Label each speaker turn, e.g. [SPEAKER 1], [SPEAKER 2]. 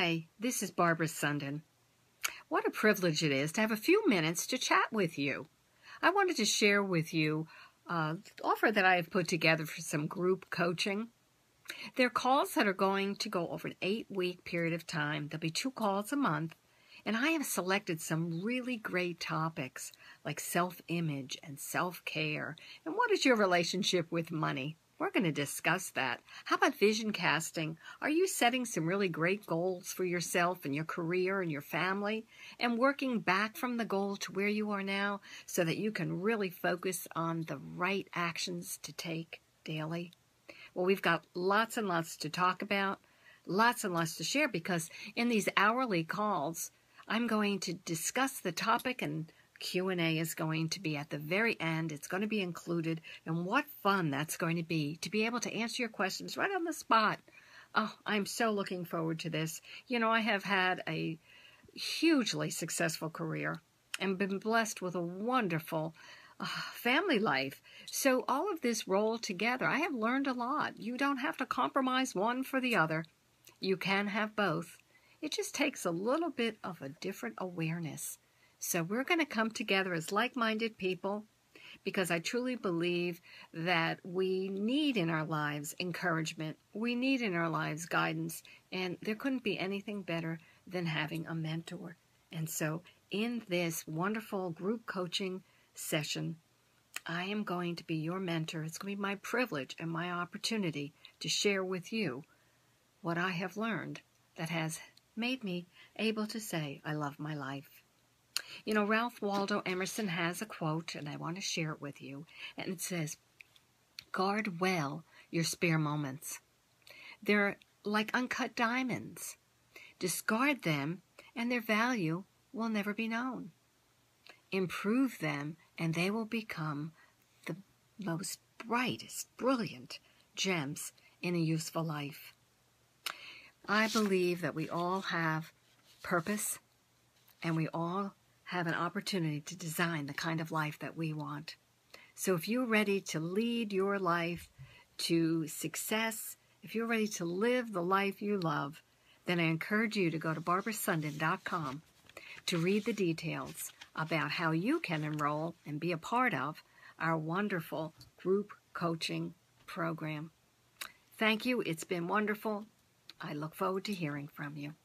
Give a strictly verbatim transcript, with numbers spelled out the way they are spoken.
[SPEAKER 1] Hi, this is Barbara Sundin. What a privilege it is to have a few minutes to chat with you. I wanted to share with you an offer that I have put together for some group coaching. They're calls that are going to go over an eight-week period of time. There'll be two calls a month, and I have selected some really great topics like self-image and self-care. And what is your relationship with money? We're going to discuss that. How about vision casting? Are you setting some really great goals for yourself and your career and your family and working back from the goal to where you are now so that you can really focus on the right actions to take daily? Well, we've got lots and lots to talk about, lots and lots to share, because in these hourly calls, I'm going to discuss the topic, and Q and A is going to be at the very end. It's going to be included, and what fun that's going to be to be able to answer your questions right on the spot. Oh, I'm so looking forward to this. You know, I have had a hugely successful career and been blessed with a wonderful uh, family life. So all of this rolled together, I have learned a lot. You don't have to compromise one for the other. You can have both. It just takes a little bit of a different awareness. So we're going to come together as like-minded people, because I truly believe that we need in our lives encouragement. We need in our lives guidance, and there couldn't be anything better than having a mentor. And so in this wonderful group coaching session, I am going to be your mentor. It's going to be my privilege and my opportunity to share with you what I have learned that has made me able to say I love my life. You know, Ralph Waldo Emerson has a quote, and I want to share it with you. And it says, "Guard well your spare moments. They're like uncut diamonds. Discard them, and their value will never be known. Improve them, and they will become the most brightest, brilliant gems in a useful life." I believe that we all have purpose, and we all have an opportunity to design the kind of life that we want. So if you're ready to lead your life to success, if you're ready to live the life you love, then I encourage you to go to barbara sundin dot com to read the details about how you can enroll and be a part of our wonderful group coaching program. Thank you. It's been wonderful. I look forward to hearing from you.